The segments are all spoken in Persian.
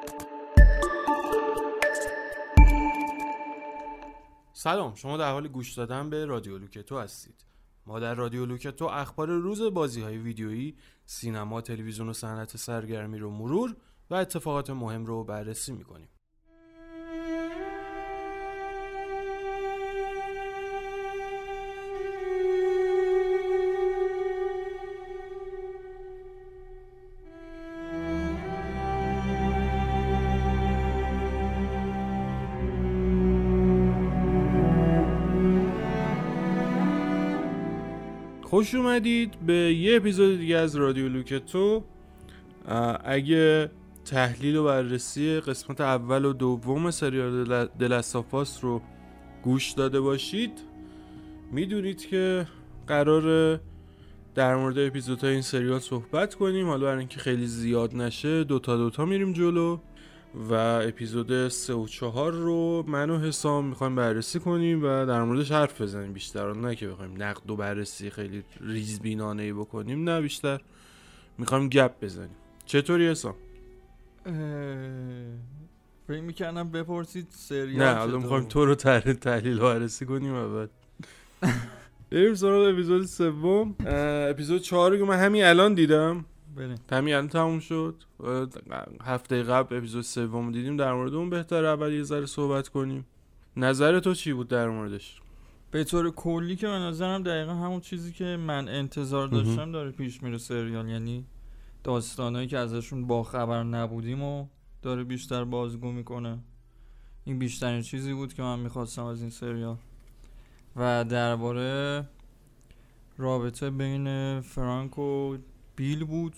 سلام، شما در حال گوش دادن به رادیو لوکتو هستید. ما در رادیو لوکتو اخبار روز بازی‌های ویدیویی، سینما، تلویزیون و صنعت سرگرمی رو مرور و اتفاقات مهم رو بررسی می‌کنیم. خوش اومدید به یه اپیزود دیگه از رادیو لوکتو. اگه تحلیل و بررسی قسمت اول و دوم سریال د لاست آف اس رو گوش داده باشید، میدونید که قراره در مورد اپیزودهای این سریال صحبت کنیم. حالا برای اینکه خیلی زیاد نشه دوتا میریم جلو و اپیزود 3 و 4 رو من و حسام میخوایم بررسی کنیم و در موردش حرف بزنیم بیشتر، نه که بخوایم نقد و بررسی خیلی ریزبینانه‌ای بکنیم، نه بیشتر میخوایم گپ بزنیم. چطوری حسام؟ فکر میکنم بپرسید سریال نه، حالا میخوایم تو رو تحلیل و بررسی کنیم و بعد بریم سراغ اپیزود 3. اپیزود 4 رو که من همین الان دیدم، همین الان تموم شد. هفته قبل اپیزود 3 دیدیم، در مورد اون بهتر اول یه ذره صحبت کنیم. نظر تو چی بود در موردش؟ به طور کلی که من نظرم دقیقا همون چیزی که من انتظار داشتم داره پیش میره سریال، یعنی داستانایی که ازشون با خبر نبودیم و داره بیشتر بازگو میکنه. این بیشترین چیزی بود که من میخواستم از این سریال. و درباره رابطه بین فرانک و بیل بود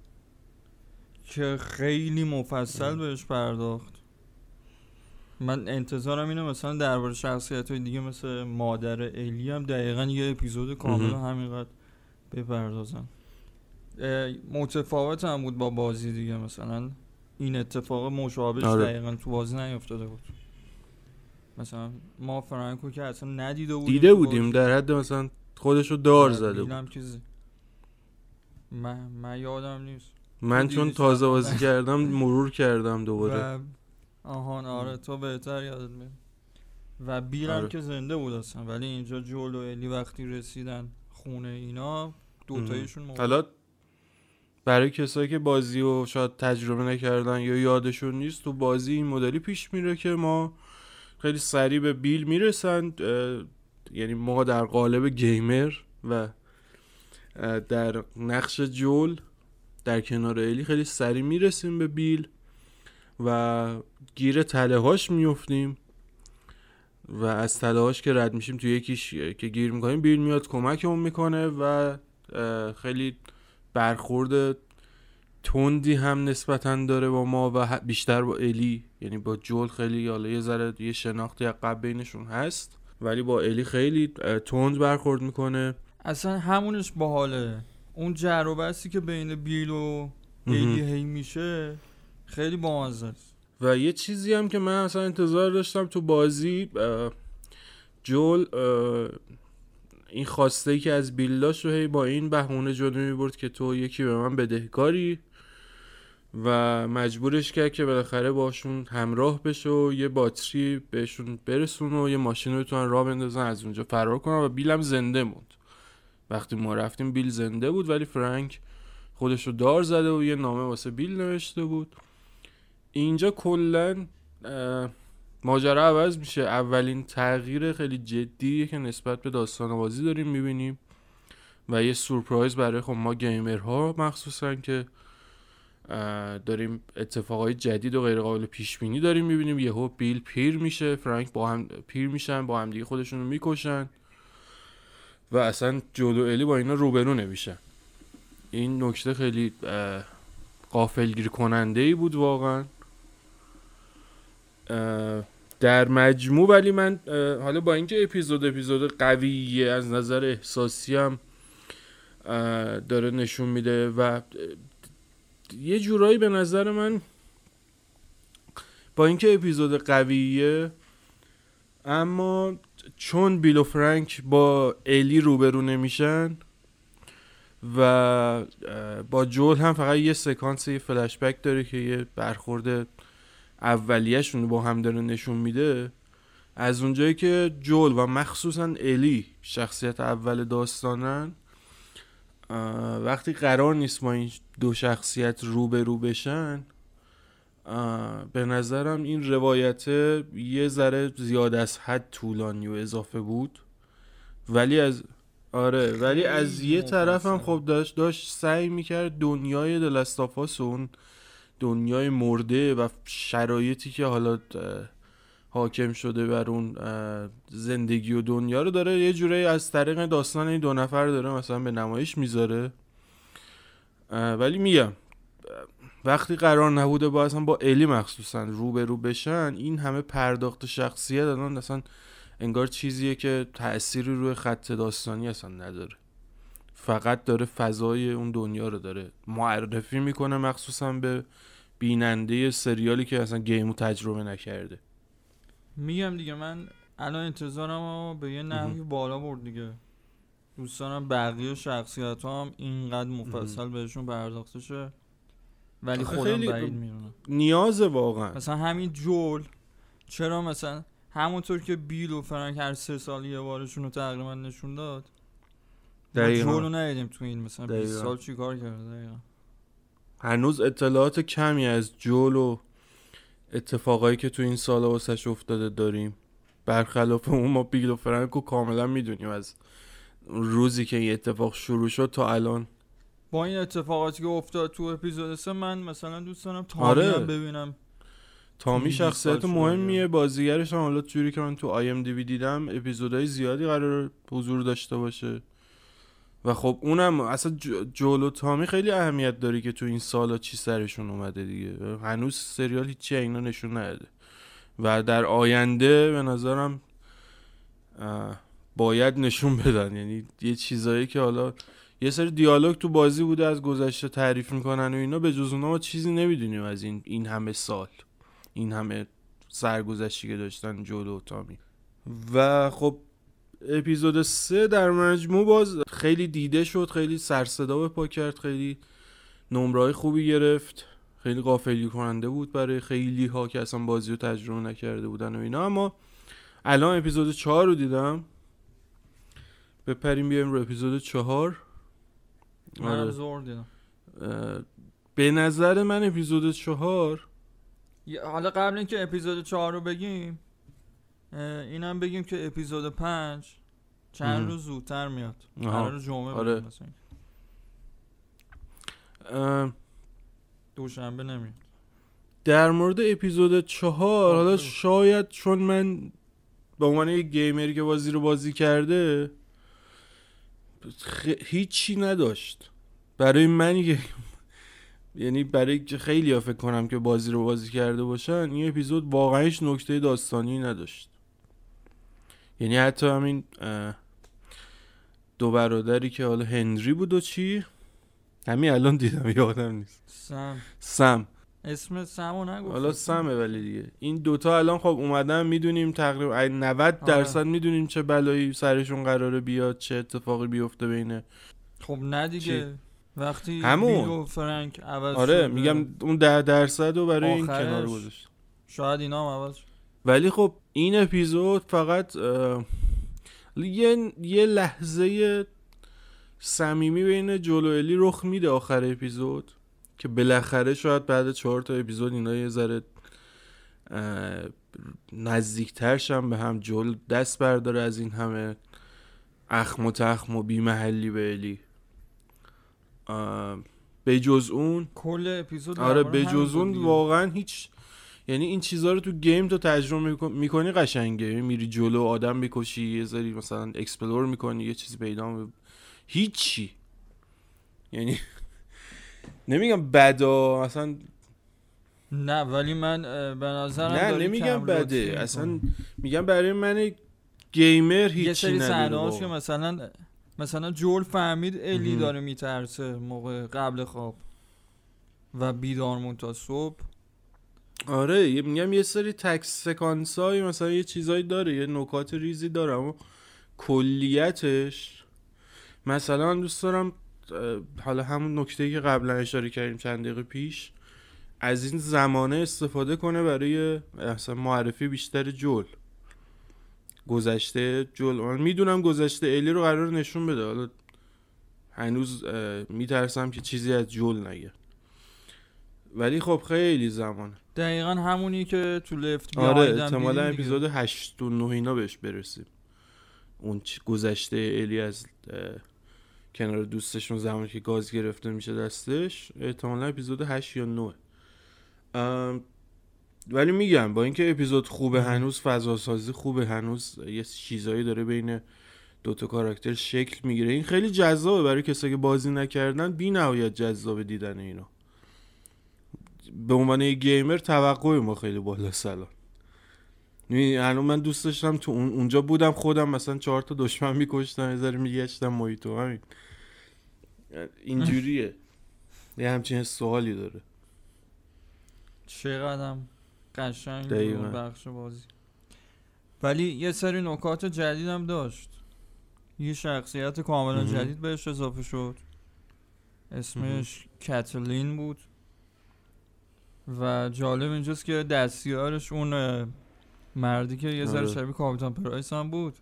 که خیلی مفصل بهش پرداخت. من انتظارم اینه مثلا درباره شخصیت‌های دیگه مثل مادر الی هم دقیقاً یه اپیزود کامل همینقدر بپردازن. متفاوت هم بود با بازی دیگه، مثلا این اتفاق مشابهش دقیقاً تو بازی نیفتاده بود. مثلا ما فرانکو که اصلا دیده بودیم در حد مثلا خودشو دار زده بود. چیزی من یادم نیست. من چون تازه بازی کردم مرور کردم دوباره. آره تو بهتر یادت میاد. و بیل هم که زنده بود اصلا، ولی اینجا جول و الی وقتی رسیدن خونه اینا دوتایشون موند. حالا برای کسایی که بازی رو شاید تجربه نکردن یا یادشون نیست، تو بازی این مدلی پیش میره که ما خیلی سریع به بیل میرسند، یعنی ما در قالب گیمر و در نقش جول در کنار الی خیلی سریع میرسیم به بیل و گیر تله هاش میفتیم و از تله هاش که رد میشیم توی یکیش که گیر میکنیم بیل میاد کمکمون میکنه و خیلی برخورد تندی هم نسبتاً داره با ما و بیشتر با الی، یعنی با جول خیلی حالا یه ذره یه شناختی عقب بینشون هست ولی با الی خیلی تند برخورد میکنه. اصلا همونش باحاله، اون جر و بحثی که بین بیل و الی هی میشه خیلی بامزه است. و یه چیزی هم که من اصلا انتظار داشتم تو بازی، جول این خواسته که از بیل داشت و هی با این بهونه جلو میبرد که تو یکی به من بدهکاری و مجبورش کرد که بالاخره باشون همراه بشه و یه باتری بهشون برسونه و یه ماشین رو بتونن راه بندازن از اونجا فرار کنن و بیل هم زنده موند. وقتی ما رفتیم بیل زنده بود ولی فرانک خودشو دار زده و یه نامه واسه بیل نوشته بود. اینجا کلن ماجرا عوض میشه. اولین تغییر خیلی جدیه که نسبت به داستان بازی داریم میبینیم و یه سورپرایز برای خب ما گیمرها مخصوصا که داریم اتفاقای جدید و غیر قابل پیش بینی داریم میبینیم. یهو بیل پیر میشه، فرانک با هم پیر میشن، با هم دیگه خودشون رو میکشن و اصلا جول و الی با اینا روبرو نمیشن. این نکته خیلی غافلگیر کننده ای بود واقعا در مجموع. ولی من حالا با اینکه اپیزود قویه از نظر احساسی هم داره نشون میده و یه جورایی به نظر من با اینکه اپیزود قویه اما چون بیل و فرانک با الی روبرو نمیشن و با جول هم فقط یه سکانس یه فلش بک داره که یه برخورد اولیه‌شون رو با هم داره نشون میده. از اونجایی که جول و مخصوصا الی شخصیت اول داستانن، وقتی قرار نیست ما این دو شخصیت رو بشن، به نظرم این روایت یه ذره زیاد از حد طولانی و اضافه بود. ولی از یه طرف هم خب داشت سعی میکرد دنیای دلستافاس و اون دنیای مرده و شرایطی که حالا حاکم شده بر اون زندگی و دنیا رو داره یه جوری از طریق داستان این دو نفر داره مثلا به نمایش میذاره. ولی میگم وقتی قرار نبوده با اصلا با الی مخصوصا رو بشن، این همه پرداخت شخصیت الان اصلا انگار چیزیه که تأثیری روی خط داستانی اصلا نداره، فقط داره فضای اون دنیا رو داره معرفی میکنه، مخصوصا به بیننده سریالی که اصلا گیمو تجربه نکرده. میگم دیگه من الان انتظارم به یه نحوی بالا برد دیگه. دوستانم بقیه شخصیت ها هم اینقدر مفصل بهشون پرداخته شه، ولی خودم بعید میدونم نیاز واقعا. مثلا همین جول، چرا مثلا همونطور که بیل و فرانک هر 3 سال یه بارشون رو تقریبا نشون داد، ما جول رو ندیدیم تو این مثلا 20 سال چی کار کرده دقیقا. هنوز اطلاعات کمی از جول و اتفاقایی که تو این سالا واسش افتاده داریم، برخلاف اون ما بیل و فرانک رو کاملا میدونیم از روزی که این اتفاق شروع شد تا الان. با این اتفاقاتی که افتاد تو اپیزود 3 من مثلا دوست دارم تامی هم ببینم. تامی شخصیت مهمیه، بازیگرش هم حالا جوری که من تو IMDb دیدم اپیزودهای زیادی قرار حضور داشته باشه و خب اونم اصلا جول و تامی خیلی اهمیت داری که تو این سالا چی سرشون اومده دیگه. هنوز سریال هیچی اینا نشون نداده و در آینده به نظرم باید نشون بدن. یعنی یه چیزایی که حالا یه سری دیالوگ تو بازی بوده از گذشته تعریف میکنن و اینا، به جز اونها ما چیزی نمیدونیم از این همه سال، این همه سرگذشتی که داشتن جول و تامی. و خب اپیزود 3 در مجموع باز خیلی دیده شد، خیلی سر صدا به پا کرد، خیلی نمره‌های خوبی گرفت، خیلی غافلی کننده بود برای خیلی ها که اصلا بازی رو تجربه نکرده بودن و اینا. اما الان اپیزود 4 رو دیدم، بپریم بیایم رو اپیزود 4. منم زور دیدم. به نظر من اپیزود 4 حالا قبل اینکه اپیزود 4 رو بگیم اینم بگیم که اپیزود 5 چند روز زودتر میاد، قرار جمعه بود مثلا، دوشنبه نمیاد. در مورد اپیزود 4 حالا شاید چون من به عنوان یک گیمری که بازی رو بازی کرده هیچی نداشت برای منی که یعنی برای خیلی ها فکر کنم که بازی رو بازی کرده باشن، این اپیزود واقعا هیچ نکته داستانی نداشت. یعنی حتی همین دو برادری که حالا هنری بود و چی همین الان دیدم یادم نیست، سم اسم سمو نگفت، حالا سمه ولی دیگه این دوتا الان خب اومدن میدونیم تقریبا 90% میدونیم چه بلایی سرشون قراره بیاد، چه اتفاقی بیفته بینه. خب نه دیگه وقتی همون بیل و فرانک عوض شده، میگم اون 10% رو برای این کنار گذاشت، شاید اینا هم عوض شد. ولی خب این اپیزود فقط یه لحظه صمیمی بین جول و الی رخ میده آخر اپیزود که بالاخره شاید بعد 4 تا اپیزود اینا یه ذره نزدیکتر شن به هم، جول دست برداره از این همه اخم و تخم و بی محلی به الی. به جز اون کل اپیزود به جز اون واقعا هیچ، یعنی این چیزها رو تو گیم تو تجربه میکنی قشنگه، میری جلو آدم میکشی، یه ذری مثلا اکسپلور میکنی، یه چیزی پیدا هیچی. یعنی نمیگم بدا اصلا، نه ولی من به نظرم نه نمیگم بده اصلا، میگم برای من گیمر هیچی نداره. یه که مثلا جول فهمید الی داره میترسه موقع قبل خواب و بیدار مون تا صبح. آره میگم یه سری تک سکانس های مثلا یه چیزایی داره، یه نکات ریزی داره، اما کلیتش مثلا دوست دارم حالا همون نکته‌ای که قبلا اشاره کردیم چند دقیقه پیش، از این زمانه استفاده کنه برای اصلا معرفی بیشتر جول، گذشته جول. من میدونم گذشته الی رو قرار نشون بده، حالا هنوز میترسم که چیزی از جول نگه، ولی خب خیلی زمانه. دقیقا همونی که تو لفت آره بیهایند احتمالا اپیزود 8 و 9 اینا بهش برسیم، اون گذشته الی از کنار دوستشون زمانی که گاز گرفته میشه دستش، احتمالا اپیزود 8 یا 9. ولی میگم با اینکه اپیزود خوبه، هنوز فضاسازی خوبه، هنوز یه چیزایی داره بین دوتا کاراکتر شکل میگیره. این خیلی جذابه برای کسایی که بازی نکردن، بی نهایت جذابه دیدن اینو. به عنوان یه گیمر توقع ما خیلی بالا سلام. الان من دوست داشتم تو اونجا بودم خودم مثلا 4 تا دشمن میکشتم، یه ذره میگشتم محیطو، همین اینجوریه. یه همچین سوالی داره. چقدرم قشنگ بود بخش بازی. ولی یه سری نکات جدیدم داشت. یه شخصیت کاملا جدید بهش اضافه شد، اسمش کاتلین بود و جالب اینجاست که دستیارش اون مردی که یه ذره شبیه کاپیتان پرایس هم بود،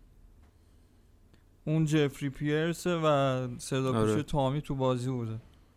اون جفری پیرس و صداپوش تامی تو بازی بوده.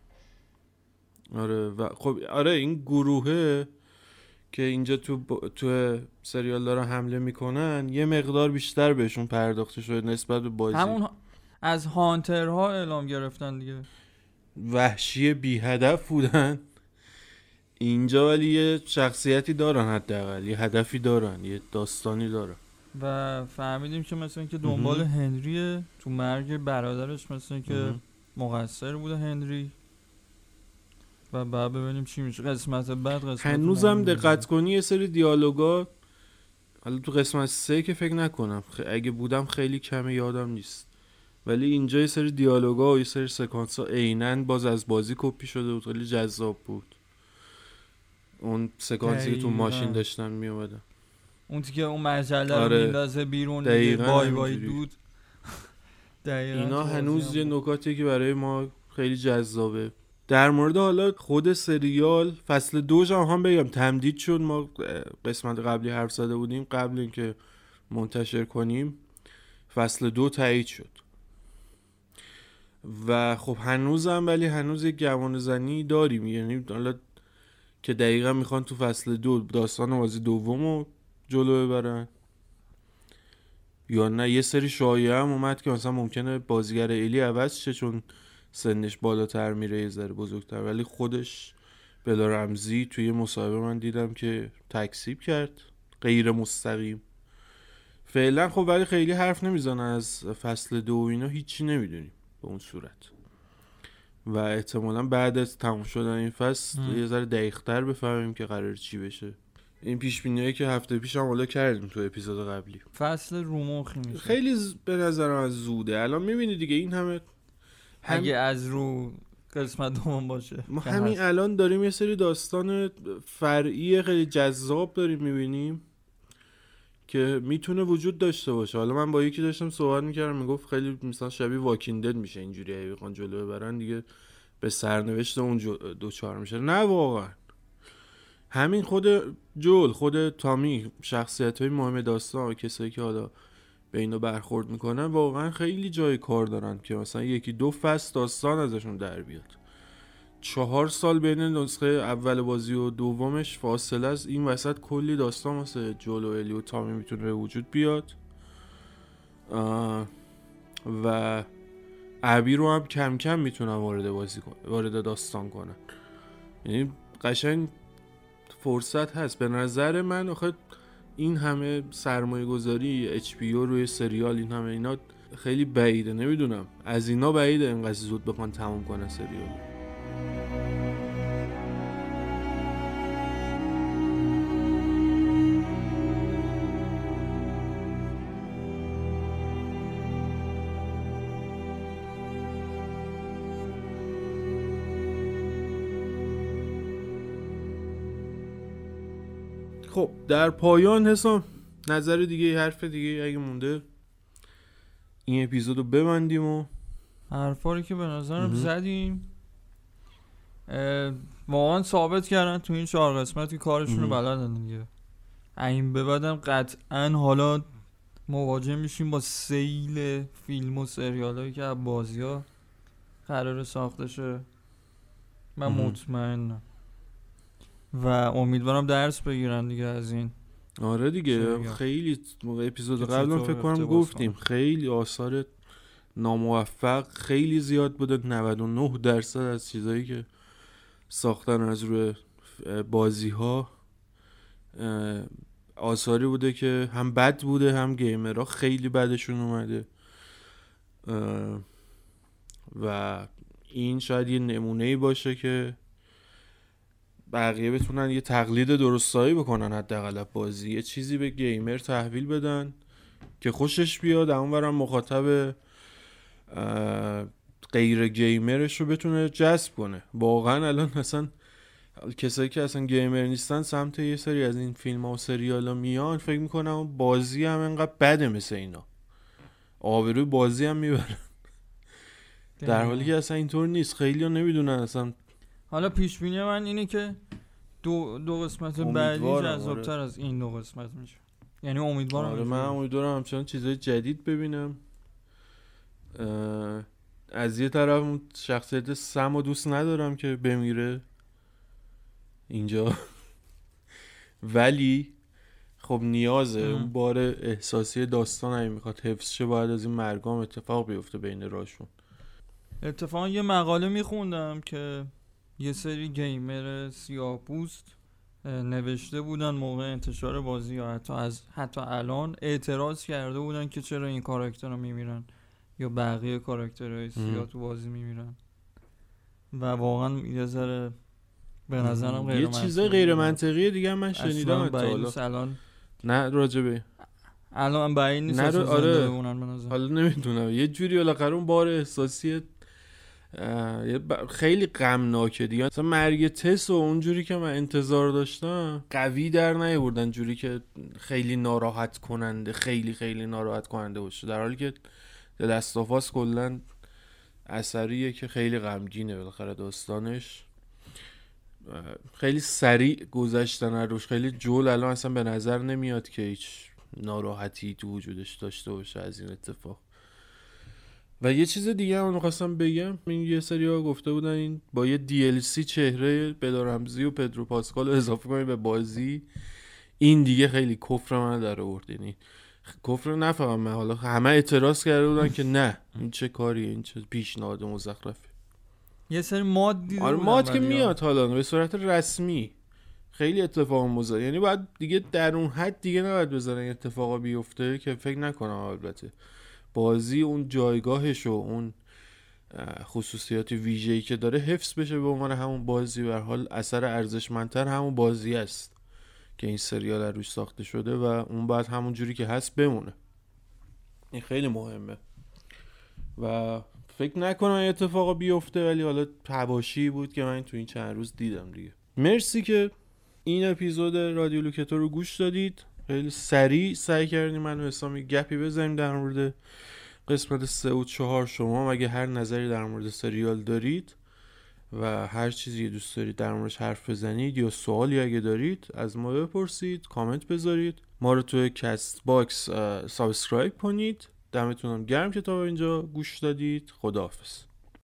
آره و خب آره این گروهه که اینجا تو سریال دارن حمله میکنن یه مقدار بیشتر بهشون پرداخته شده نسبت به بازی. همون از هانترها اعلام گرفتن دیگه، وحشی بی هدف بودن اینجا، ولی یه شخصیتی دارن، حداقل یه هدفی دارن، یه داستانی دارن. و فهمیدیم که مثلا که دنبال هنریه، تو مرگ برادرش مثلا که مقصر بوده هنری، و بعد ببینیم چی میشه قسمت بعد. هنوزم دقت کنی یه سری دیالوگا، حالا تو قسمت 3 که فکر نکنم، اگه بودم خیلی کمه یادم نیست، ولی اینجا یه سری دیالوگا و یه سری سکانس ها عیناً باز از بازی کپی شده بود، خیلی جذاب بود. اون سکانسی که تو ماشین داشتن می اومدن، اون که اون مجله رو میندازه بیرون، بای بای دود. اینا هنوز یه نکاتی که برای ما خیلی جذابه. در مورد حالا خود سریال فصل 2 هم بگم تمدید شد. ما قسمت قبلی حرف زده بودیم قبل اینکه منتشر کنیم، فصل 2 تایید شد و خب هنوزم، ولی هنوز یک گمان زنی داریم، یعنی حالا که دقیقا میخوان تو فصل 2 داستان بازی دومو جلو ببرن یا نه. یه سری شایعه هم اومد که مثلا ممکنه بازیگر الی عوض شه چون سنش بالاتر میره، یه ذره بزرگتر، ولی خودش بلا رمزی توی مصاحبه من دیدم که تکذیب کرد غیر مستقیم. فعلا خب ولی خیلی حرف نمیزنن از فصل 2 اینا، هیچی نمیدونیم به اون صورت و احتمالا بعد از تموم شدن این فصل یه ذره دقیق‌تر بفهمیم که قرار چی بشه. این پیش بینیایی که هفته پیش هم حالا کردیم تو اپیزود قبلی. فصل رومخی میشه خیلی به نظرم از زوده. الان میبینی دیگه این همه اگه از رو قسمت دوم باشه، ما همین الان داریم یه سری داستان فرعی خیلی جذاب داریم میبینیم که میتونه وجود داشته باشه. حالا من با یکی داشتم صحبت میکردم، میگفت خیلی مثلا شبیه واکینگ دد میشه اینجوری، اگه بخوان جلو ببرن دیگه به سرنوشت اون دوچار میشه. نه واقعا همین خود جول، خود تامی، شخصیت‌های مهم داستان و کسایی که حالا به اینو برخورد میکنن واقعا خیلی جای کار دارن که مثلا 1-2 فصل داستان ازشون در بیاد. 4 سال بین نسخه اول بازی و دومش فاصله از این وسط کلی داستان واسه جول و الی و تامی میتونه به وجود بیاد و ابی رو هم کم کم میتونن وارد داستان کنن. یعنی قشنگ فرصت هست. به نظر من آخه این همه سرمایه گذاری HBO روی سریال، این همه اینا خیلی بعیده. نمیدونم از اینا بعیده اینقدر زود بخوان تموم کنن سریال. خب در پایان حسام نظر دیگه، حرف دیگه اگه مونده این اپیزودو ببندیم و حرفا رو که به نظرم زدیم. واقعا ثابت کردن تو این 4 قسمت که کارشون رو بلدن دیگه. این به بعدم قطعا حالا مواجه میشیم با سیل فیلم و سریال هایی که از بازی ها قرار ساخته شه. من مطمئنم و امیدوارم درس بگیرن دیگه از این. آره دیگه، خیلی اپیزود قبلم فکر کنم گفتیم خیلی آثار ناموفق خیلی زیاد بوده. 99% از چیزایی که ساختن از روی بازی ها آثاری بوده که هم بد بوده، هم گیمرها خیلی بدشون اومده و این شاید یه نمونه‌ای باشه که بقیه بتونن یه تقلید درستایی بکنن، حداقل بازی یه چیزی به گیمر تحویل بدن که خوشش بیاد، اونورم مخاطب غیر گیمرش رو بتونه جذب کنه. واقعا الان اصلا کسایی که اصلا گیمر نیستن سمت یه سری از این فیلم ها و سریال ها میان، فکر میکنم بازی هم انقدر بده مثل اینا، آبروی بازی هم میبرن، در حالی که اصلا اینطور نیست. خیلی ها نمیدونن اصلا. حالا پیش بینی من اینه که دو قسمت بعدی جذاب‌تر از این 2 قسمت میشه. یعنی امیدوارم. آره من امیدوارم همچنان چیزای جدید ببینم. از یه طرف شخصیت سم رو دوست ندارم که بمیره اینجا ولی خب نیازه، اون بار احساسی داستان همی میخواد حفظ شه، باید از این مرگام اتفاق بیفته بین راشون. اتفاقا یه مقاله میخوندم که یه سری گیمر سیاه‌پوست نوشته بودن موقع انتشار بازی یا حتی الان اعتراض کرده بودن که چرا این کاراکتر رو میمیرن یا بقیه کاراکترهای سیاه تو بازی میمیرن و واقعا یه ذره به نظرم غیر یه منطقی، چیزای غیر منطقیه دیگه من شنیدم اصلا نه راجبه الان بعید نیست اصلا زنده بمونن به نظر. حالا نمیدونم یه جوری بالاخره اون بار احساسی خیلی غمناکه دیگه. مثلا مرگ تس و اونجوری که من انتظار داشتم قوی در نیاوردن، جوری که خیلی ناراحت کننده، خیلی ناراحت کننده باشه، در حالی که دست آف آس کلا اثریه که خیلی غمگینه بالاخره داستانش. خیلی سریع گذشتن روش. خیلی جول الان اصلا به نظر نمیاد که هیچ ناراحتی تو وجودش داشته باشه از این اتفاق. و یه چیز دیگه هم می‌خواستم بگم، این یه سری‌ها گفته بودن این با یه DLC چهره بلا رمزی و پدرو پاسکال رو اضافه کنید به بازی. این دیگه خیلی کفر من در آورد. یعنی کفر نفهمم من، حالا همه اعتراض کرده بودن که نه این چه کاریه، این چه پیشنهاد مزخرفه. یه سری ماد دیدم. آره ماد که میاد حالا به صورت رسمی، خیلی اتفاق مزخرف. یعنی باید دیگه در اون حد دیگه نباید بذارن اتفاقا بیفته که فکر نکنم البته بازی اون جایگاهش و اون خصوصیات ویژه‌ای که داره حفظ بشه به عنوان همون بازی. به هر حال اثر ارزشمندتر همون بازی است که این سریال روش ساخته شده و اون باید همون جوری که هست بمونه. این خیلی مهمه و فکر نکنم اتفاقا بیفته، ولی حالا حواشی بود که من تو این چند روز دیدم دیگه. مرسی که این اپیزود رادیو لوکتو رو گوش دادید. خیلی سریع سعی کردیم من و حسامی گپی بزنیم در مورد قسمت 3 و 4. شما اگه هر نظری در مورد سریال دارید و هر چیزی دوست دارید در موردش حرف بزنید یا سوالی اگه دارید از ما بپرسید، کامنت بذارید، ما رو توی کست باکس سابسکرایب کنید. دمتونم گرم که تا اینجا گوش دادید. خداحافظ.